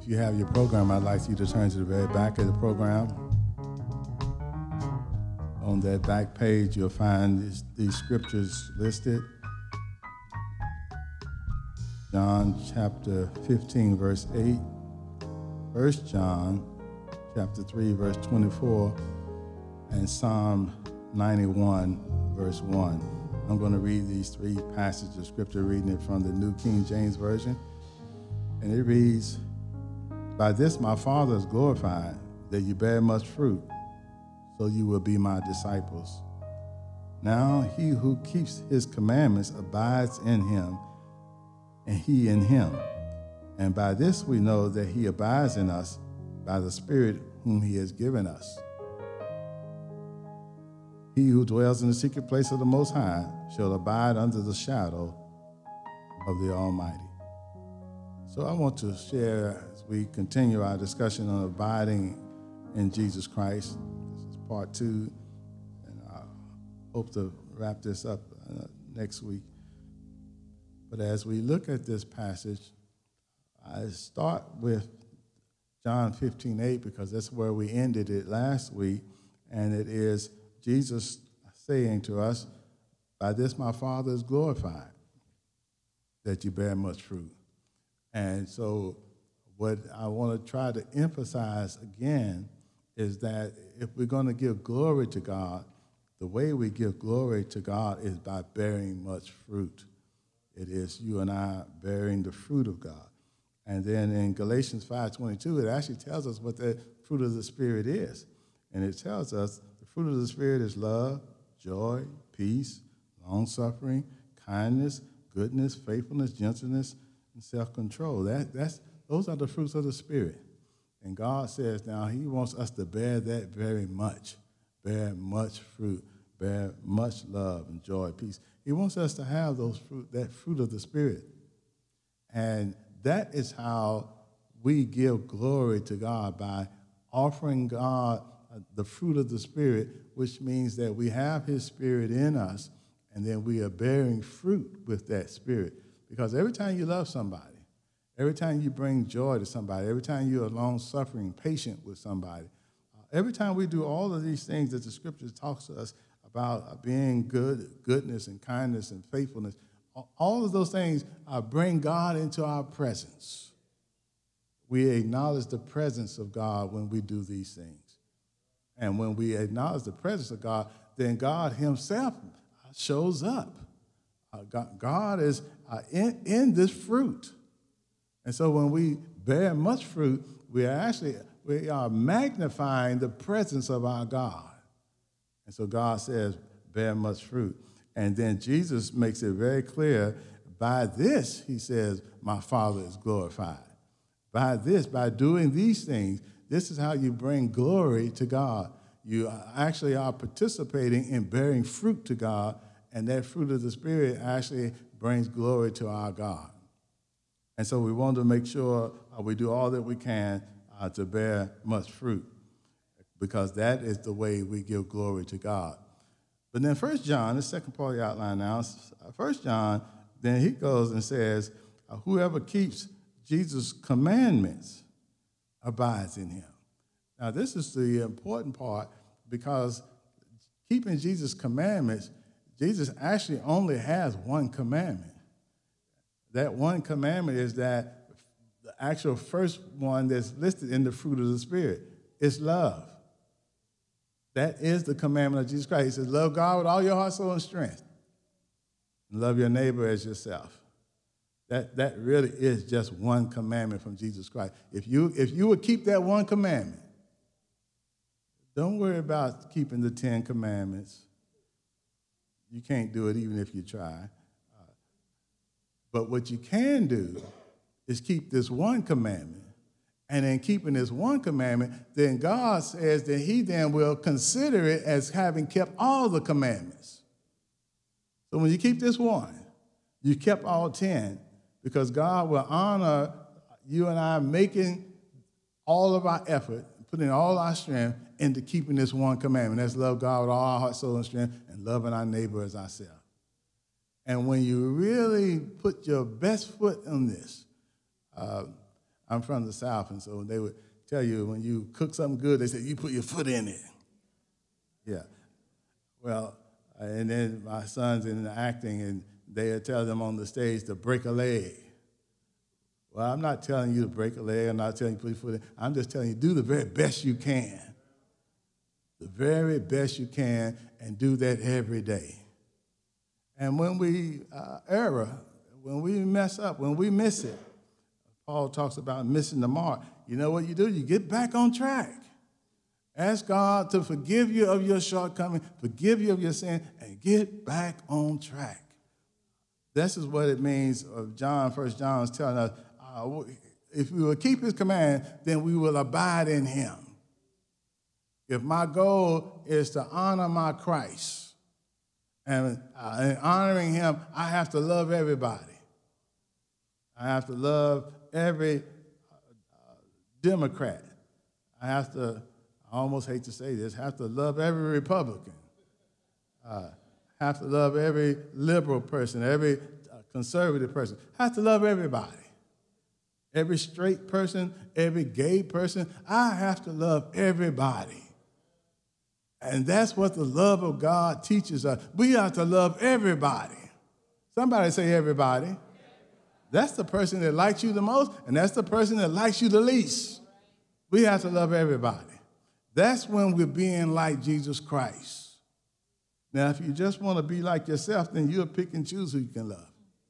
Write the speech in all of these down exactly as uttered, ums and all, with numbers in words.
If you have your program, I'd like you to turn to the very back of the program. On that back page, you'll find these, these scriptures listed. John chapter fifteen, verse eight. First John chapter three, verse twenty-four. And Psalm ninety-one, verse one. I'm going to read these three passages of scripture, reading it from the New King James Version. And it reads, "By this my Father is glorified, that you bear much fruit, so you will be my disciples. Now he who keeps his commandments abides in him, and he in him. And by this we know that he abides in us, by the Spirit whom he has given us. He who dwells in the secret place of the Most High shall abide under the shadow of the Almighty." So I want to share, as we continue our discussion on abiding in Jesus Christ. This is part two, and I hope to wrap this up uh, next week. But as we look at this passage, I start with John fifteen eight, because that's where we ended it last week, and it is Jesus saying to us, "By this my Father is glorified, that you bear much fruit." And so what I want to try to emphasize again is that if we're going to give glory to God, the way we give glory to God is by bearing much fruit. It is you and I bearing the fruit of God. And then in Galatians five twenty-two, it actually tells us what the fruit of the Spirit is. And it tells us the fruit of the Spirit is love, joy, peace, long-suffering, kindness, goodness, faithfulness, gentleness, and self-control. That, that's, those are the fruits of the Spirit. And God says now he wants us to bear that very much, bear much fruit, bear much love and joy, peace. He wants us to have those fruit, that fruit of the Spirit. And that is how we give glory to God, by offering God the fruit of the Spirit, which means that we have his Spirit in us, and then we are bearing fruit with that Spirit. Because every time you love somebody, every time you bring joy to somebody, every time you're long-suffering, patient with somebody, uh, every time we do all of these things that the Scripture talks to us about uh, being good, goodness and kindness and faithfulness, all of those things uh, bring God into our presence. We acknowledge the presence of God when we do these things. And when we acknowledge the presence of God, then God himself shows up. Uh, God, God is uh, in, in this fruit. And so when we bear much fruit, we are actually we are magnifying the presence of our God. And so God says, bear much fruit. And then Jesus makes it very clear, by this, he says, my Father is glorified. By this, by doing these things, this is how you bring glory to God. You actually are participating in bearing fruit to God, and that fruit of the Spirit actually brings glory to our God. And so we want to make sure uh, we do all that we can uh, to bear much fruit, because that is the way we give glory to God. But then First John, the second part of the outline now, First John, then he goes and says, uh, whoever keeps Jesus' commandments abides in him. Now, this is the important part, because keeping Jesus' commandments, Jesus actually only has one commandment. That one commandment is that the actual first one that's listed in the fruit of the Spirit is love. That is the commandment of Jesus Christ. He says, love God with all your heart, soul, and strength. And love your neighbor as yourself. That, that really is just one commandment from Jesus Christ. If you, if you would keep that one commandment, don't worry about keeping the Ten Commandments. You can't do it even if you try. Uh, but what you can do is keep this one commandment. And in keeping this one commandment, then God says that he then will consider it as having kept all the commandments. So when you keep this one, you kept all ten, because God will honor you and I making all of our effort, putting all our strength into keeping this one commandment. That's love God with all our heart, soul, and strength, and loving our neighbor as ourselves. And when you really put your best foot on this, uh, I'm from the South, and so they would tell you when you cook something good, they say, you put your foot in it. Yeah. Well, and then my son's in acting, and they tell them on the stage to break a leg. Well, I'm not telling you to break a leg. I'm not telling you to put your foot in. I'm just telling you, do the very best you can. The very best you can, and do that every day. And when we uh, err, when we mess up, when we miss it, Paul talks about missing the mark. You know what you do? You get back on track. Ask God to forgive you of your shortcoming, forgive you of your sin, and get back on track. This is what it means of John, First John is telling us, uh, if we will keep his command, then we will abide in him. If my goal is to honor my Christ, and uh, in honoring him, I have to love everybody. I have to love every uh, Democrat. I have to, I almost hate to say this, have to love every Republican. Uh, have to love every liberal person, every uh, conservative person. Have to love everybody. Every straight person, every gay person. I have to love everybody. And that's what the love of God teaches us. We have to love everybody. Somebody say everybody. That's the person that likes you the most, and that's the person that likes you the least. We have to love everybody. That's when we're being like Jesus Christ. Now, if you just want to be like yourself, then you'll pick and choose who you can love.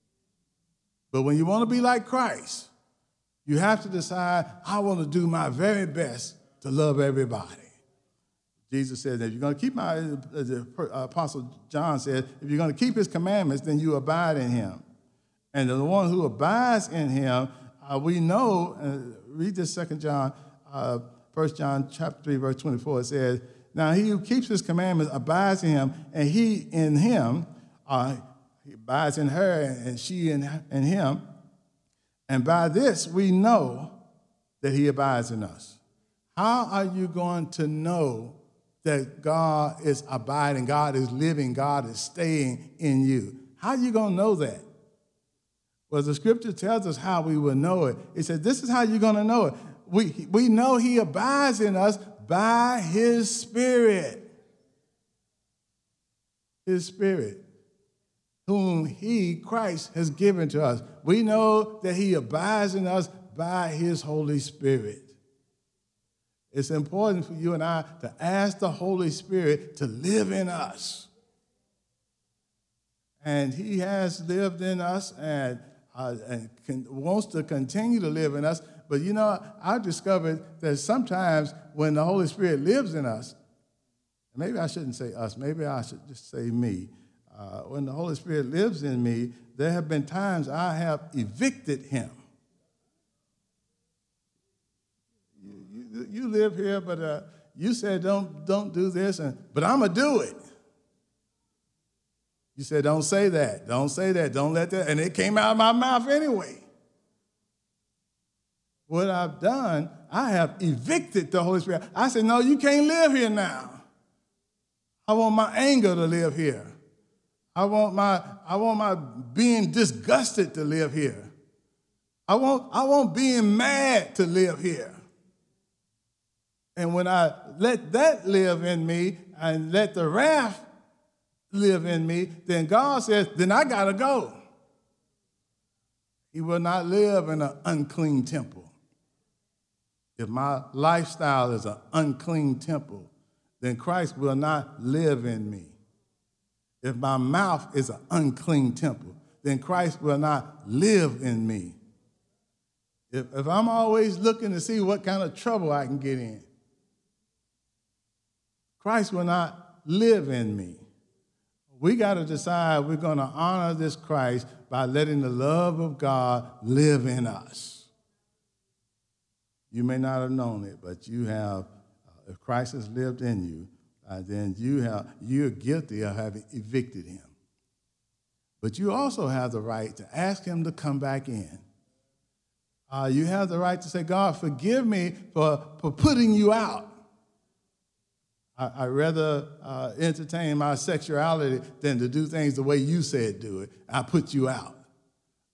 But when you want to be like Christ, you have to decide, I want to do my very best to love everybody. Jesus said that if you're going to keep my, the Apostle John said, if you're going to keep his commandments, then you abide in him. And the one who abides in him, uh, we know, uh, read this Second John, uh, First John chapter three, verse twenty-four, it says, now he who keeps his commandments abides in him, and he in him, uh, he abides in her, and she in, in him. And by this we know that he abides in us. How are you going to know that God is abiding, God is living, God is staying in you? How are you going to know that? Well, the scripture tells us how we will know it. It says, this is how you're going to know it. We, we know he abides in us by his Spirit. His Spirit, whom he, Christ, has given to us. We know that he abides in us by his Holy Spirit. It's important for you and I to ask the Holy Spirit to live in us. And he has lived in us and, uh, and can, wants to continue to live in us. But, you know, I discovered that sometimes when the Holy Spirit lives in us, maybe I shouldn't say us, maybe I should just say me. Uh, when the Holy Spirit lives in me, there have been times I have evicted him. You, you live here, but uh, you said don't, don't do this, and, but I'm going to do it. You said don't say that, don't say that, don't let that, and it came out of my mouth anyway. What I've done, I have evicted the Holy Spirit. I said, no, you can't live here now. I want my anger to live here. I want my, I want my being disgusted to live here. I want, I want being mad to live here. And when I let that live in me and let the wrath live in me, then God says, then I got to go. He will not live in an unclean temple. If my lifestyle is an unclean temple, then Christ will not live in me. If my mouth is an unclean temple, then Christ will not live in me. If, if I'm always looking to see what kind of trouble I can get in, Christ will not live in me. We got to decide we're going to honor this Christ by letting the love of God live in us. You may not have known it, but you have, uh, if Christ has lived in you, uh, then you have, you're guilty of having evicted him. But you also have the right to ask him to come back in. Uh, you have the right to say, God, forgive me for, for putting you out. I, I'd rather uh, entertain my sexuality than to do things the way you said do it. I put you out.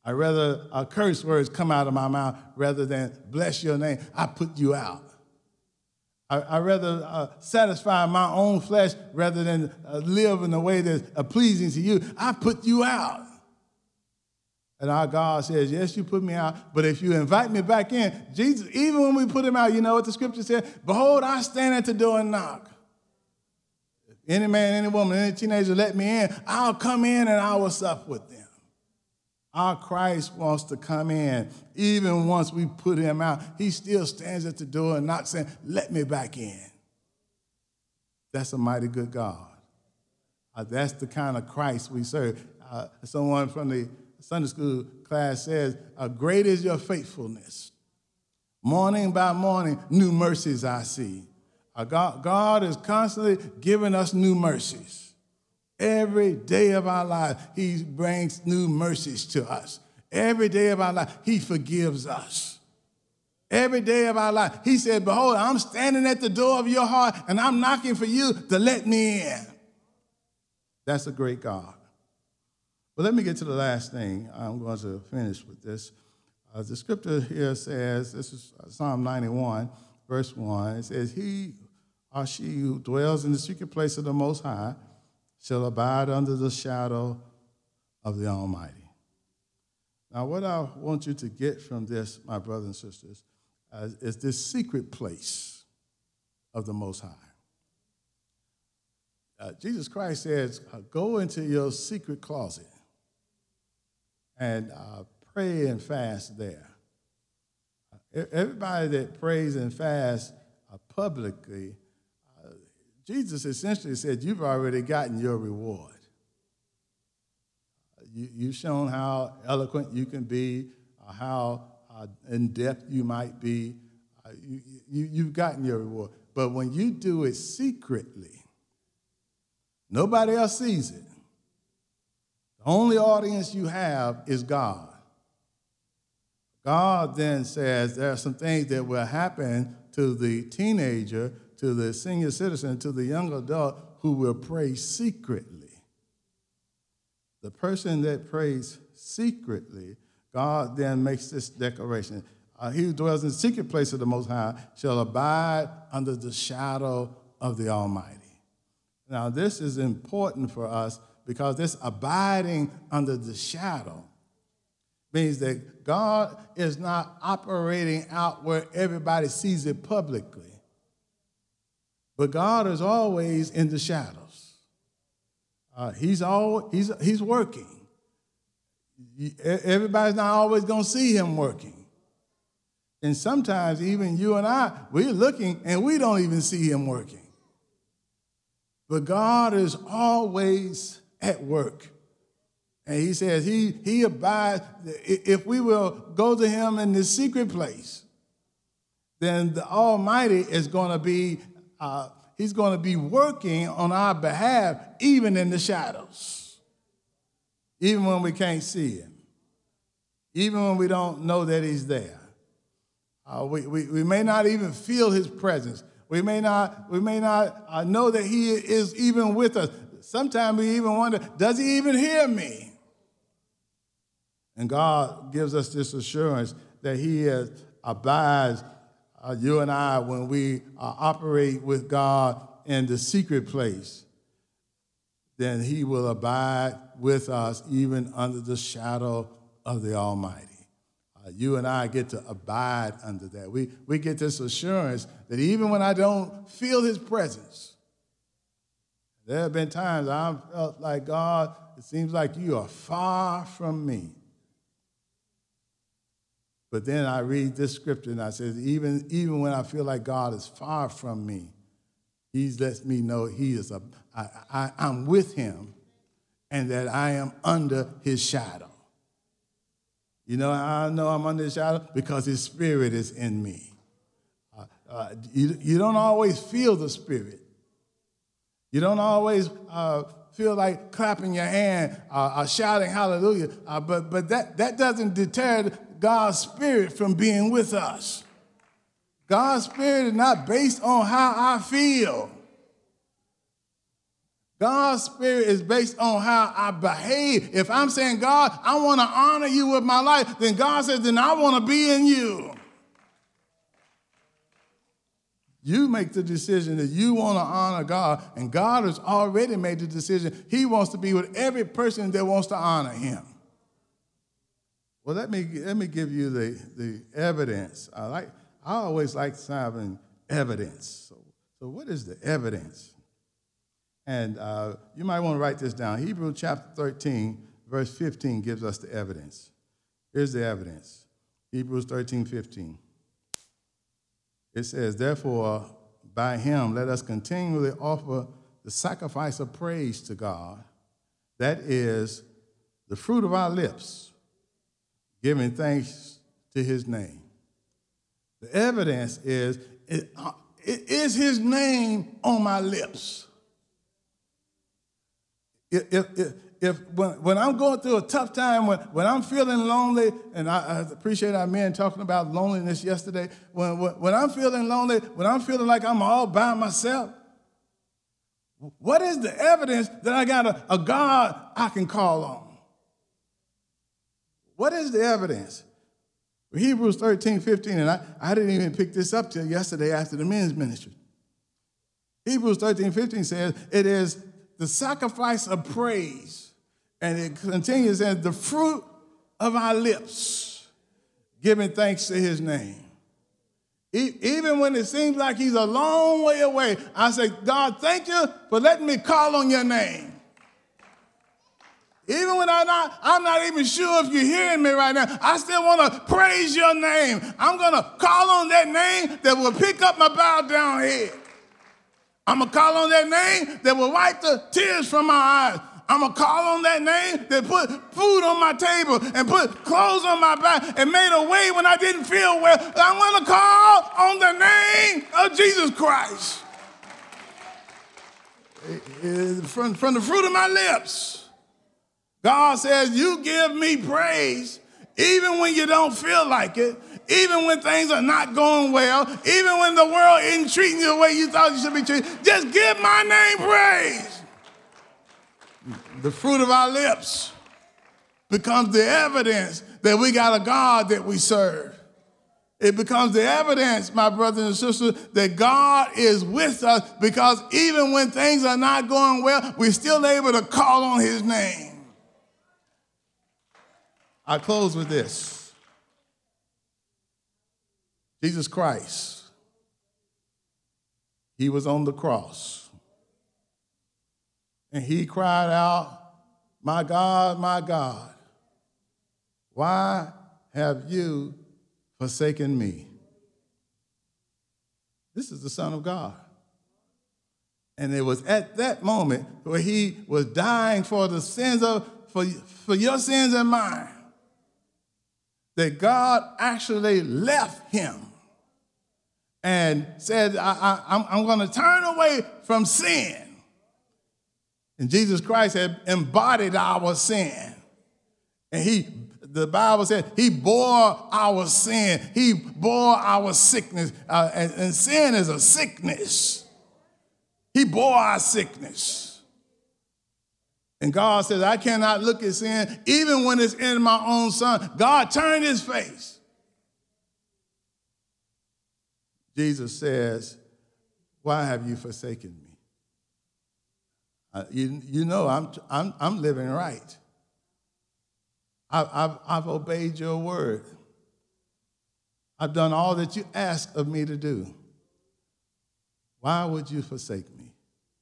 I rather uh, curse words come out of my mouth rather than bless your name. I put you out. I, I rather uh, satisfy my own flesh rather than uh, live in a way that's uh, pleasing to you. I put you out. And our God says, yes, you put me out, but if you invite me back in, Jesus, even when we put him out, you know what the scripture said? Behold, I stand at the door and knock. If any man, any woman, any teenager let me in, I'll come in and I will sup with them. Our Christ wants to come in. Even once we put him out, he still stands at the door and knocks, saying, let me back in. That's a mighty good God. Uh, that's the kind of Christ we serve. Uh, someone from the Sunday school class says, uh, great is your faithfulness. Morning by morning, new mercies I see. Uh, God, God is constantly giving us new mercies. Every day of our life, he brings new mercies to us. Every day of our life, he forgives us. Every day of our life, he said, behold, I'm standing at the door of your heart, and I'm knocking for you to let me in. That's a great God. But let me get to the last thing. I'm going to finish with this. Uh, the scripture here says, this is Psalm ninety-one, verse one. It says, he or she who dwells in the secret place of the Most High shall abide under the shadow of the Almighty. Now, what I want you to get from this, my brothers and sisters, uh, is this secret place of the Most High. Uh, Jesus Christ says, uh, go into your secret closet and uh, pray and fast there. Uh, everybody that prays and fasts uh, publicly, uh, Jesus essentially said, you've already gotten your reward. Uh, you, you've shown how eloquent you can be, uh, how uh, in-depth you might be. Uh, you, you, you've gotten your reward. But when you do it secretly, nobody else sees it. The only audience you have is God. God then says there are some things that will happen to the teenager, to the senior citizen, to the young adult who will pray secretly. The person that prays secretly, God then makes this declaration. Uh, he who dwells in the secret place of the Most High shall abide under the shadow of the Almighty. Now, this is important for us because this abiding under the shadow means that God is not operating out where everybody sees it publicly. But God is always in the shadows. Uh, he's, all, he's, he's working. Everybody's not always going to see him working. And sometimes even you and I, we're looking and we don't even see him working. But God is always at work. And he says he, he abides. If we will go to him in the secret place, then the Almighty is going to be, uh, he's going to be working on our behalf, even in the shadows, even when we can't see him, even when we don't know that he's there. Uh, we, we, we may not even feel his presence. We may not, we may not uh, know that he is even with us. Sometimes we even wonder, does he even hear me? And God gives us this assurance that he is, abides, uh, you and I, when we uh, operate with God in the secret place, then he will abide with us even under the shadow of the Almighty. Uh, you and I get to abide under that. We, we get this assurance that even when I don't feel his presence, there have been times I've felt like, God, it seems like you are far from me. But then I read this scripture and I say, even, even when I feel like God is far from me, he lets me know he is a, I, I, I'm with him and that I am under his shadow. You know how I know I'm under his shadow? Because his spirit is in me. Uh, uh, you, you don't always feel the spirit. You don't always uh, feel like clapping your hand uh, or shouting hallelujah, uh, but, but that, that doesn't deter God's spirit from being with us. God's spirit is not based on how I feel. God's spirit is based on how I behave. If I'm saying, God, I want to honor you with my life, then God says, then I want to be in you. You make the decision that you want to honor God, and God has already made the decision. He wants to be with every person that wants to honor him. Well, let me, let me give you the, the evidence. I, like, I always like having evidence. So, so what is the evidence? And uh, you might want to write this down. Hebrews chapter thirteen, verse fifteen gives us the evidence. Here's the evidence. Hebrews thirteen, fifteen. It says, therefore, by him let us continually offer the sacrifice of praise to God. That is the fruit of our lips, giving thanks to his name. The evidence is, it, it is his name on my lips. If, if, if when, when I'm going through a tough time, when, when I'm feeling lonely, and I, I appreciate our men talking about loneliness yesterday, when, when, when I'm feeling lonely, when I'm feeling like I'm all by myself, what is the evidence that I got a, a God I can call on? What is the evidence? Hebrews thirteen, fifteen, and I, I didn't even pick this up till yesterday after the men's ministry. Hebrews thirteen, fifteen says, it is the sacrifice of praise, and it continues as the fruit of our lips, giving thanks to his name. E- even when it seems like he's a long way away, I say, God, thank you for letting me call on your name. Even when I'm not, I'm not even sure if you're hearing me right now, I still want to praise your name. I'm going to call on that name that will pick up my bowed down head. I'm going to call on that name that will wipe the tears from my eyes. I'm going to call on that name that put food on my table and put clothes on my back and made a way when I didn't feel well. I'm going to call on the name of Jesus Christ. From, from the fruit of my lips, God says, you give me praise even when you don't feel like it. Even when things are not going well, even when the world isn't treating you the way you thought you should be treated, just give my name praise. The fruit of our lips becomes the evidence that we got a God that we serve. It becomes the evidence, my brothers and sisters, that God is with us, because even when things are not going well, we're still able to call on his name. I close with this. Jesus Christ, he was on the cross, and he cried out, my God, my God, why have you forsaken me? This is the Son of God. And it was at that moment where he was dying for the sins of, for, for your sins and mine, that God actually left him and said, I, I, I'm, I'm going to turn away from sin. And Jesus Christ had embodied our sin. And he, the Bible said, he bore our sin. He bore our sickness. Uh, and, and sin is a sickness. He bore our sickness. And God says, I cannot look at sin, even when it's in my own son. God turned his face. Jesus says, why have you forsaken me? Uh, you, you know I'm, I'm, I'm living right. I, I've, I've obeyed your word. I've done all that you asked of me to do. Why would you forsake me?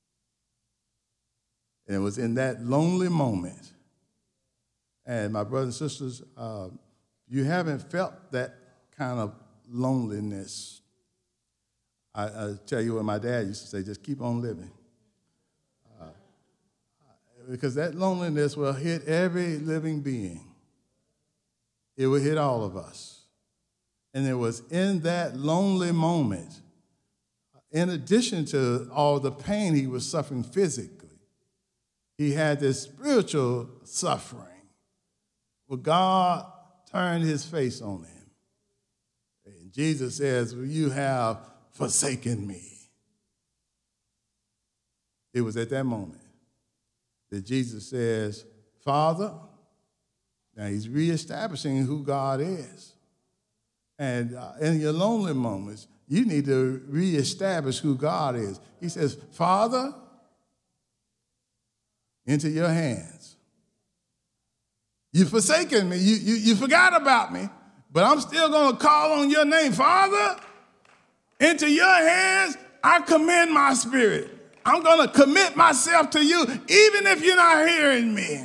And it was in that lonely moment. And my brothers and sisters, uh, you haven't felt that kind of loneliness. I, I tell you what my dad used to say, just keep on living. Uh, because that loneliness will hit every living being. It will hit all of us. And it was in that lonely moment, in addition to all the pain he was suffering physically, he had this spiritual suffering where God turned his face on him. And Jesus says, well, you have forsaken me. It was at that moment. that Jesus says, Father. Now he's reestablishing who God is. And uh, in your lonely moments, you need to reestablish who God is. He says, Father, into your hands. You've forsaken me. You, you, you forgot about me, but I'm still going to call on your name. Father, into your hands, I commend my spirit. I'm going to commit myself to you, even if you're not hearing me.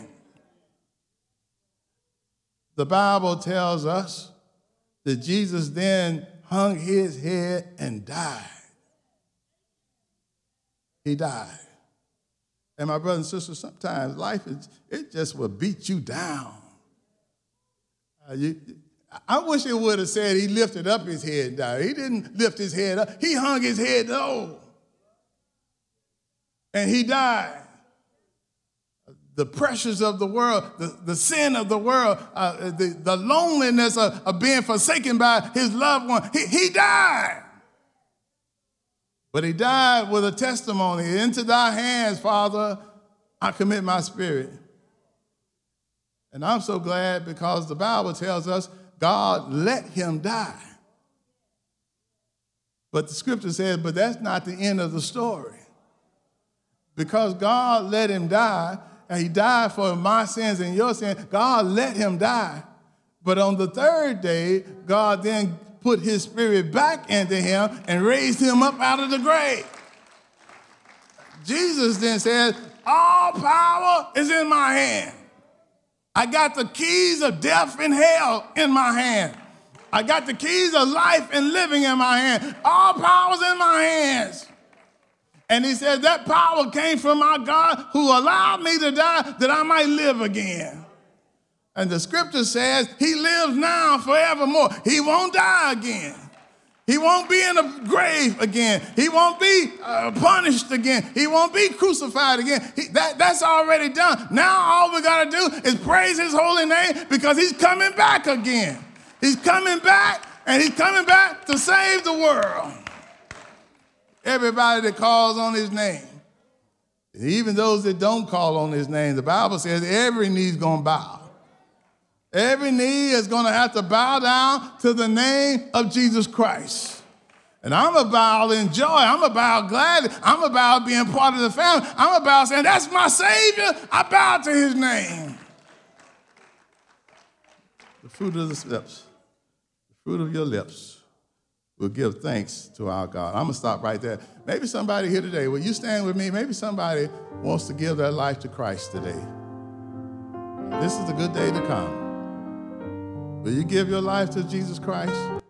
The Bible tells us that Jesus then hung his head and died. He died. And my brothers and sisters, sometimes life, is, it just will beat you down. Uh, you, I wish it would have said he lifted up his head and died. He didn't lift his head up. He hung his head low. And he died. The pressures of the world, the, the sin of the world, uh, the, the loneliness of, of being forsaken by his loved one, he, he died. But he died with a testimony. Into thy hands, Father, I commit my spirit. And I'm so glad because the Bible tells us God let him die. But the scripture says, but that's not the end of the story. Because God let him die, and he died for my sins and your sins, God let him die. But on the third day, God then put his spirit back into him and raised him up out of the grave. Jesus then said, all power is in my hand. I got the keys of death and hell in my hand. I got the keys of life and living in my hand. All power's in my hands. And he said that power came from my God who allowed me to die that I might live again. And the scripture says he lives now forevermore. He won't die again. He won't be in a grave again. He won't be uh, punished again. He won't be crucified again. He, that, that's already done. Now all we got to do is praise his holy name because he's coming back again. He's coming back, and he's coming back to save the world. Everybody that calls on his name, even those that don't call on his name, the Bible says every knee's going to bow. Every knee is going to have to bow down to the name of Jesus Christ. And I'm about in joy. I'm about glad. I'm about being part of the family. I'm about saying, that's my Savior. I bow to his name. The fruit of the lips, the fruit of your lips will give thanks to our God. I'm going to stop right there. Maybe somebody here today, will you stand with me? Maybe somebody wants to give their life to Christ today. This is a good day to come. Will you give your life to Jesus Christ?